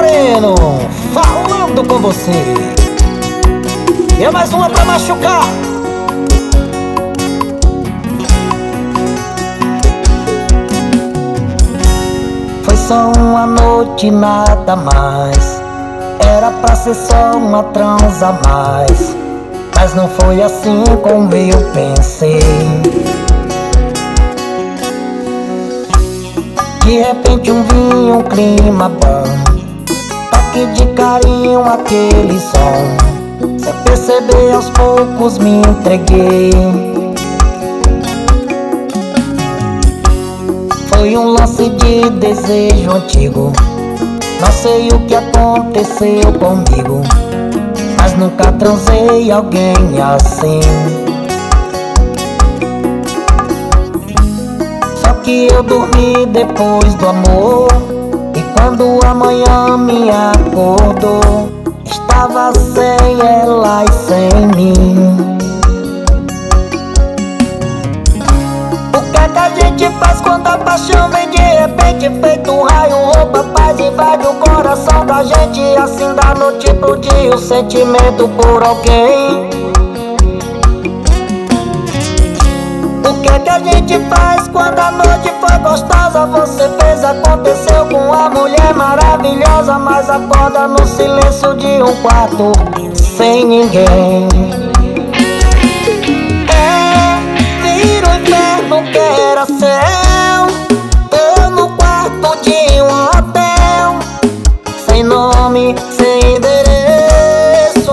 Moreno, falando com você. E é mais uma pra machucar. Foi só uma noite, nada mais. Era pra ser só uma transa a mais, mas não foi assim como eu pensei. De repente um vinho, um clima bom, toque de carinho, aquele som. Sem perceber, aos poucos me entreguei. Foi um lance de desejo antigo. Não sei o que aconteceu comigo, mas nunca transei alguém assim. Só que eu dormi depois do amor, e quando a manhã me acordou, estava sem ela e sem mim. O que é que a gente faz quando a paixão vem de repente, feito um raio, rouba a paz, invade o coração da gente, assim da noite pro dia o sentimento por alguém. O que é que a gente faz quando a noite foi gostosa? Você fez, aconteceu com uma mulher maravilhosa, mas acorda no silêncio de um quarto sem ninguém. Vira o inferno que era céu. Tô no quarto de um hotel, sem nome, sem endereço.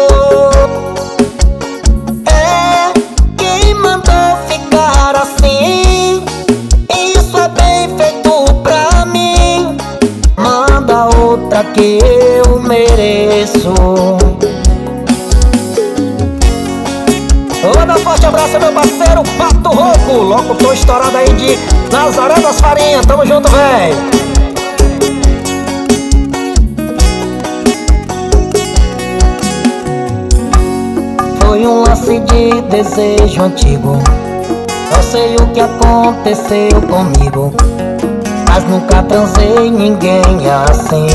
Quem mandou ficar assim? Isso é bem feito pra mim. Manda outra que eu mereço. Vou dar um forte abraço, meu parceiro Pato Rouco, locutor estourado aí de Nazaré das Farinhas. Tamo junto, véi. Foi um lance de desejo antigo. Não sei o que aconteceu comigo, mas nunca transei ninguém assim.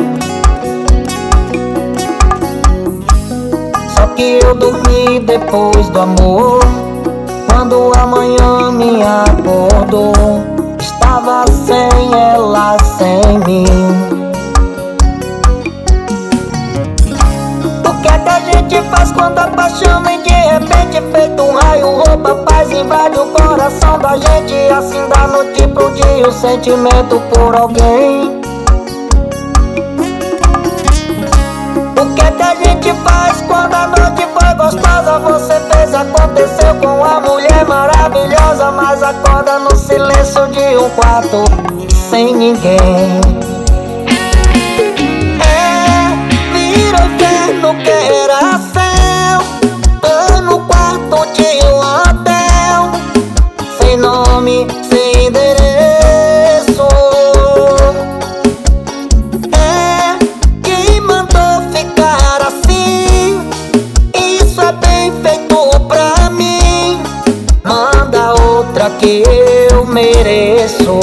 Só que eu dormi depois do amor, quando a manhã me acordou, estava sem ela, sem mim. O que é que a gente faz quando a paixão vem de repente, feito um raio, rouba a paz, invade o coração da gente, assim da noite pro dia o sentimento por alguém. O que é que a gente faz quando a noite foi gostosa? Você fez, aconteceu com uma mulher maravilhosa, mas acorda no silêncio de um quarto sem ninguém. Vira o inferno que era céu. Tô no quarto de um hotel, sem nome, sem endereço. Quem mandou ficar assim? Isso é bem feito pra mim. Manda outra que eu mereço.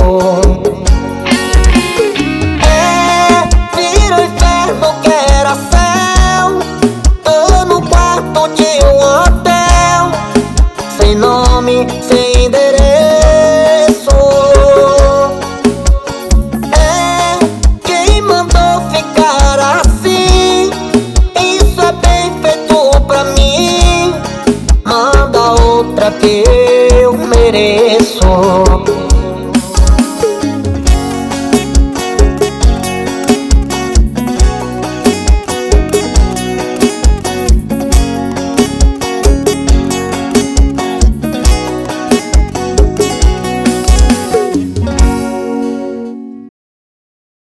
Vira o inferno que era céu. Tô no quarto de um hotel, sem nome, sem endereço. Quem mandou ficar assim? Isso é bem feito pra mim. Manda outra que eu mereço.